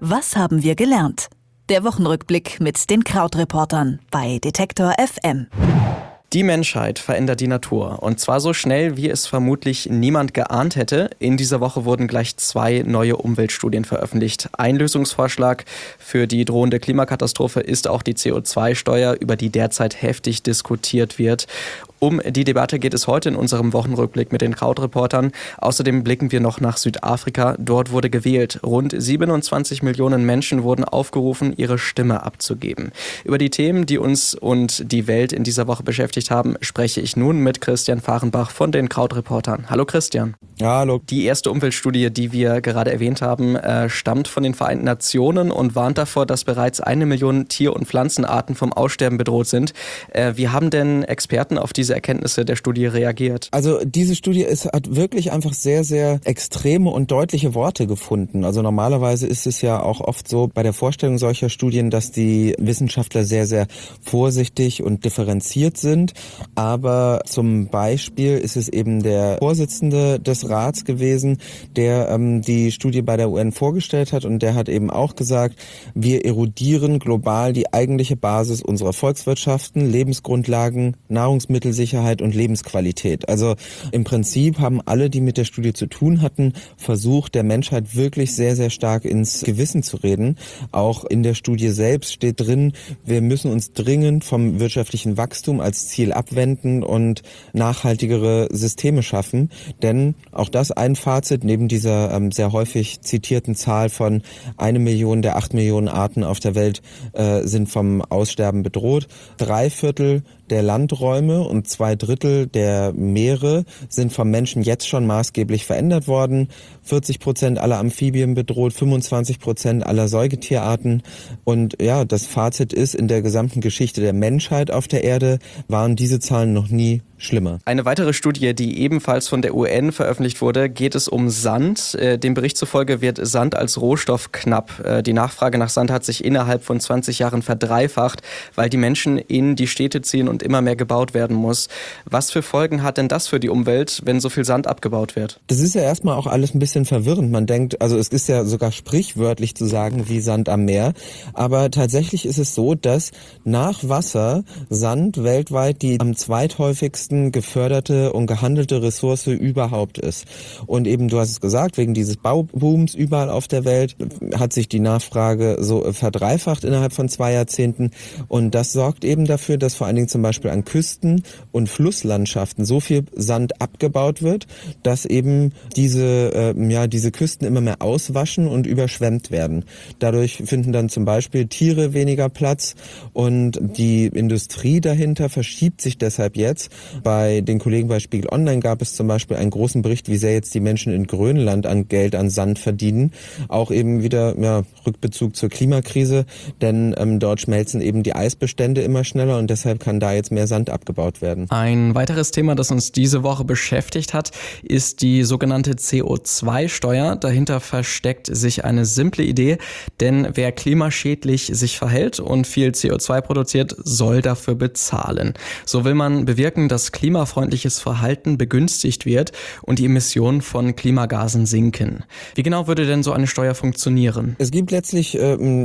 Was haben wir gelernt? Der Wochenrückblick mit den Krautreportern bei Detektor FM. Die Menschheit verändert die Natur. Und zwar so schnell, wie es vermutlich niemand geahnt hätte. In dieser Woche wurden gleich 2 neue Umweltstudien veröffentlicht. Ein Lösungsvorschlag für die drohende Klimakatastrophe ist auch die CO2-Steuer, über die derzeit heftig diskutiert wird. Um die Debatte geht es heute in unserem Wochenrückblick mit den Krautreportern. Außerdem blicken wir noch nach Südafrika. Dort wurde gewählt. Rund 27 Millionen Menschen wurden aufgerufen, ihre Stimme abzugeben. Über die Themen, die uns und die Welt in dieser Woche beschäftigt haben, spreche ich nun mit Christian Fahrenbach von den Krautreportern. Hallo Christian. Ja, hallo. Die erste Umweltstudie, die wir gerade erwähnt haben, stammt von den Vereinten Nationen und warnt davor, dass bereits 1 Million Tier- und Pflanzenarten vom Aussterben bedroht sind. Wie haben denn Experten auf diese Erkenntnisse der Studie reagiert? Also diese Studie hat wirklich einfach sehr, sehr extreme und deutliche Worte gefunden. Also normalerweise ist es ja auch oft so bei der Vorstellung solcher Studien, dass die Wissenschaftler sehr, sehr vorsichtig und differenziert sind. Aber zum Beispiel ist es eben der Vorsitzende des Rats gewesen, der die Studie bei der UN vorgestellt hat, und der hat eben auch gesagt, wir erodieren global die eigentliche Basis unserer Volkswirtschaften, Lebensgrundlagen, Nahrungsmittelsicherheit und Lebensqualität. Also im Prinzip haben alle, die mit der Studie zu tun hatten, versucht, der Menschheit wirklich sehr, sehr stark ins Gewissen zu reden. Auch in der Studie selbst steht drin, wir müssen uns dringend vom wirtschaftlichen Wachstum als Ziel abwenden und nachhaltigere Systeme schaffen. Denn auch das ein Fazit, neben dieser sehr häufig zitierten Zahl von 1 Million der 8 Millionen Arten auf der Welt sind vom Aussterben bedroht. 3/4 der Landräume und 2/3 der Meere sind vom Menschen jetzt schon maßgeblich verändert worden. 40% aller Amphibien bedroht, 25% aller Säugetierarten. Und ja, das Fazit ist, in der gesamten Geschichte der Menschheit auf der Erde waren diese Zahlen noch nie schlimmer. Eine weitere Studie, die ebenfalls von der UN veröffentlicht wurde, geht es um Sand. Dem Bericht zufolge wird Sand als Rohstoff knapp. Die Nachfrage nach Sand hat sich innerhalb von 20 Jahren verdreifacht, weil die Menschen in die Städte ziehen und immer mehr gebaut werden muss. Was für Folgen hat denn das für die Umwelt, wenn so viel Sand abgebaut wird? Das ist ja erstmal auch alles ein bisschen verwirrend. Man denkt, also es ist ja sogar sprichwörtlich zu sagen wie Sand am Meer. Aber tatsächlich ist es so, dass nach Wasser Sand weltweit die am zweithäufigsten geförderte und gehandelte Ressource überhaupt ist. Und eben, du hast es gesagt, wegen dieses Baubooms überall auf der Welt hat sich die Nachfrage so verdreifacht innerhalb von 2 Jahrzehnten. Und das sorgt eben dafür, dass vor allen Dingen zum Beispiel an Küsten und Flusslandschaften so viel Sand abgebaut wird, dass eben diese Küsten immer mehr auswaschen und überschwemmt werden. Dadurch finden dann zum Beispiel Tiere weniger Platz, und die Industrie dahinter verschiebt sich deshalb jetzt. Bei den Kollegen bei Spiegel Online gab es zum Beispiel einen großen Bericht, wie sehr jetzt die Menschen in Grönland an Geld an Sand verdienen. Auch eben wieder Rückbezug zur Klimakrise, denn dort schmelzen eben die Eisbestände immer schneller, und deshalb kann da jetzt mehr Sand abgebaut werden. Ein weiteres Thema, das uns diese Woche beschäftigt hat, ist die sogenannte CO2-Steuer. Dahinter versteckt sich eine simple Idee, denn wer klimaschädlich sich verhält und viel CO2 produziert, soll dafür bezahlen. So will man bewirken, dass klimafreundliches Verhalten begünstigt wird und die Emissionen von Klimagasen sinken. Wie genau würde denn so eine Steuer funktionieren? Es gibt letztlich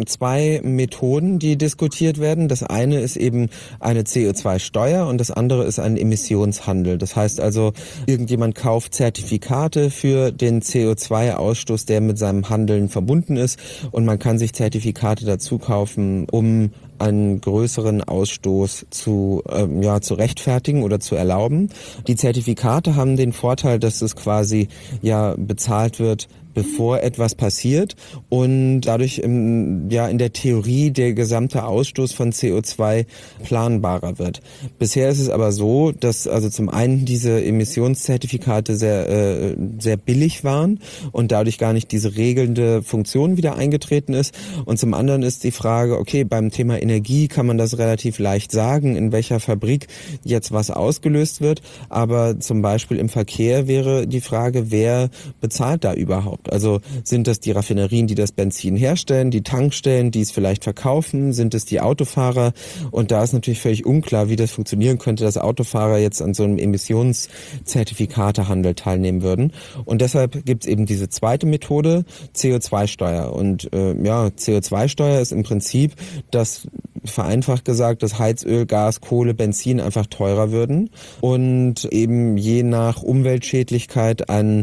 2 Methoden, die diskutiert werden. Das eine ist eben eine CO2-Steuer und das andere ist ein Emissionshandel. Das heißt also, irgendjemand kauft Zertifikate für den CO2-Ausstoß, der mit seinem Handeln verbunden ist, und man kann sich Zertifikate dazu kaufen, um einen größeren Ausstoß zu rechtfertigen oder zu erlauben. Die Zertifikate haben den Vorteil, dass es quasi bezahlt wird, bevor etwas passiert, und dadurch in der Theorie der gesamte Ausstoß von CO2 planbarer wird. Bisher ist es aber so, dass also zum einen diese Emissionszertifikate sehr billig waren und dadurch gar nicht diese regelnde Funktion wieder eingetreten ist, und zum anderen ist die Frage, okay, beim Thema Energie kann man das relativ leicht sagen, in welcher Fabrik jetzt was ausgelöst wird, aber zum Beispiel im Verkehr wäre die Frage, wer bezahlt da überhaupt? Also sind das die Raffinerien, die das Benzin herstellen, die Tankstellen, die es vielleicht verkaufen, sind es die Autofahrer? Und da ist natürlich völlig unklar, wie das funktionieren könnte, dass Autofahrer jetzt an so einem Emissionszertifikatehandel teilnehmen würden. Und deshalb gibt es eben diese zweite Methode, CO2-Steuer. Und CO2-Steuer ist im Prinzip, dass vereinfacht gesagt, dass Heizöl, Gas, Kohle, Benzin einfach teurer würden und eben je nach Umweltschädlichkeit ein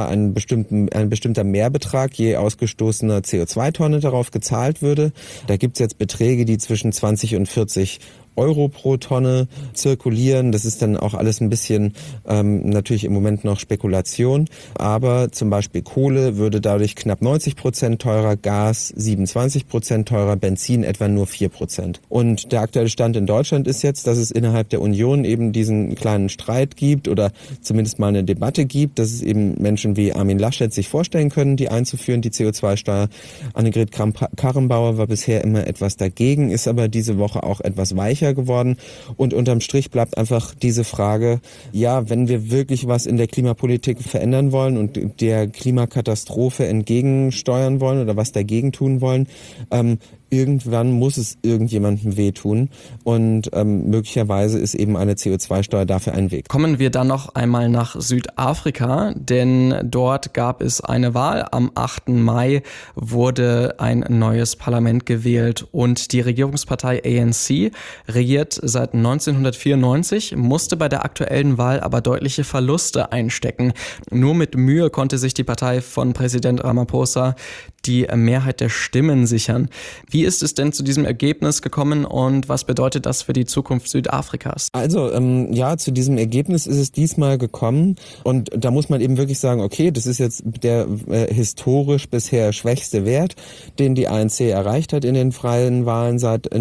bestimmter Mehrbetrag je ausgestoßener CO2-Tonne darauf gezahlt würde. Da gibt's jetzt Beträge, die zwischen 20 und 40 Euro pro Tonne zirkulieren. Das ist dann auch alles ein bisschen natürlich im Moment noch Spekulation. Aber zum Beispiel Kohle würde dadurch knapp 90% teurer, Gas 27% teurer, Benzin etwa nur 4%. Und der aktuelle Stand in Deutschland ist jetzt, dass es innerhalb der Union eben diesen kleinen Streit gibt oder zumindest mal eine Debatte gibt, dass es eben Menschen wie Armin Laschet sich vorstellen können, die einzuführen, die CO2-Steuer. Annegret Kramp-Karrenbauer war bisher immer etwas dagegen, ist aber diese Woche auch etwas weicher geworden. Und unterm Strich bleibt einfach diese Frage, ja, wenn wir wirklich was in der Klimapolitik verändern wollen und der Klimakatastrophe entgegensteuern wollen oder was dagegen tun wollen, irgendwann muss es irgendjemandem wehtun und möglicherweise ist eben eine CO2-Steuer dafür ein Weg. Kommen wir dann noch einmal nach Südafrika, denn dort gab es eine Wahl. Am 8. Mai wurde ein neues Parlament gewählt und die Regierungspartei ANC regiert seit 1994, musste bei der aktuellen Wahl aber deutliche Verluste einstecken. Nur mit Mühe konnte sich die Partei von Präsident Ramaphosa die Mehrheit der Stimmen sichern. Wie ist es denn zu diesem Ergebnis gekommen und was bedeutet das für die Zukunft Südafrikas? Also zu diesem Ergebnis ist es diesmal gekommen und da muss man eben wirklich sagen, okay, das ist jetzt der historisch bisher schwächste Wert, den die ANC erreicht hat in den freien Wahlen seit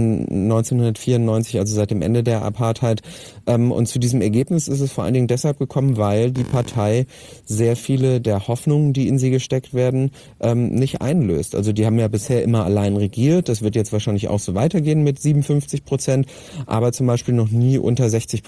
1994, also seit dem Ende der Apartheid. Und zu diesem Ergebnis ist es vor allen Dingen deshalb gekommen, weil die Partei sehr viele der Hoffnungen, die in sie gesteckt werden, nicht einlöst. Also die haben ja bisher immer allein regiert. Das wird jetzt wahrscheinlich auch so weitergehen mit 57%, aber zum Beispiel noch nie unter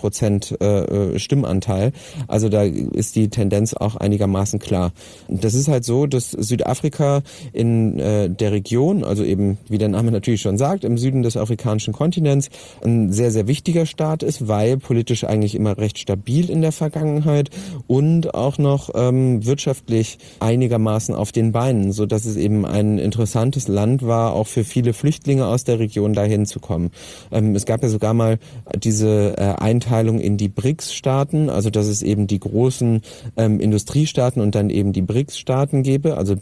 60% Stimmanteil. Also da ist die Tendenz auch einigermaßen klar. Das ist halt so, dass Südafrika in der Region, also eben, wie der Name natürlich schon sagt, im Süden des afrikanischen Kontinents ein sehr, sehr wichtiger Staat ist, weil politisch eigentlich immer recht stabil in der Vergangenheit und auch noch wirtschaftlich einigermaßen auf den Beinen, so dass es eben ein interessantes Land war, auch für viele Flüchtlinge aus der Region dahin zu kommen. Es gab ja sogar mal diese Einteilung in die BRICS-Staaten, also dass es eben die großen Industriestaaten und dann eben die BRICS-Staaten gäbe, also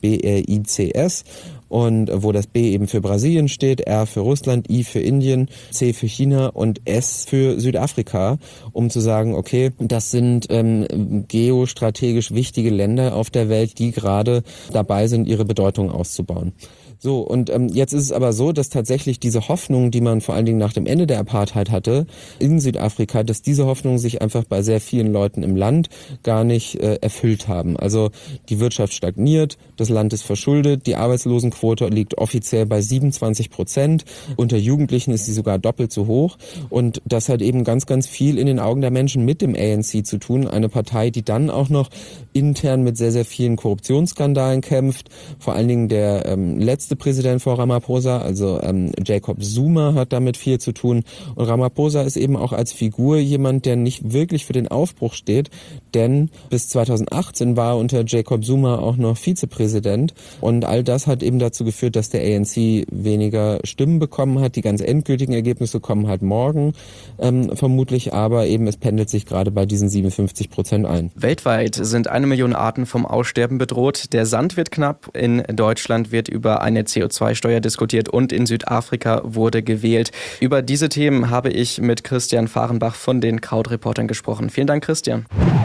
BRICS. Und wo das B eben für Brasilien steht, R für Russland, I für Indien, C für China und S für Südafrika, um zu sagen, okay, das sind geostrategisch wichtige Länder auf der Welt, die gerade dabei sind, ihre Bedeutung auszubauen. So, und jetzt ist es aber so, dass tatsächlich diese Hoffnung, die man vor allen Dingen nach dem Ende der Apartheid hatte in Südafrika, dass diese Hoffnungen sich einfach bei sehr vielen Leuten im Land gar nicht erfüllt haben. Also die Wirtschaft stagniert, das Land ist verschuldet, die Arbeitslosenquote liegt offiziell bei 27%. Unter Jugendlichen ist sie sogar doppelt so hoch. Und das hat eben ganz, ganz viel in den Augen der Menschen mit dem ANC zu tun. Eine Partei, die dann auch noch intern mit sehr, sehr vielen Korruptionsskandalen kämpft. Vor allen Dingen der letzte Präsident vor Ramaphosa, also Jacob Zuma, hat damit viel zu tun. Und Ramaphosa ist eben auch als Figur jemand, der nicht wirklich für den Aufbruch steht, denn bis 2018 war unter Jacob Zuma auch noch Vizepräsident. Und all das hat eben dazu geführt, dass der ANC weniger Stimmen bekommen hat. Die ganz endgültigen Ergebnisse kommen halt morgen vermutlich, aber eben es pendelt sich gerade bei diesen 57% ein. Weltweit sind 1 Million Arten vom Aussterben bedroht. Der Sand wird knapp. In Deutschland wird über eine CO2-Steuer diskutiert und in Südafrika wurde gewählt. Über diese Themen habe ich mit Christian Fahrenbach von den Krautreportern gesprochen. Vielen Dank, Christian.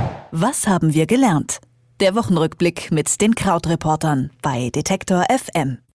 Was haben wir gelernt? Der Wochenrückblick mit den Krautreportern bei Detektor FM.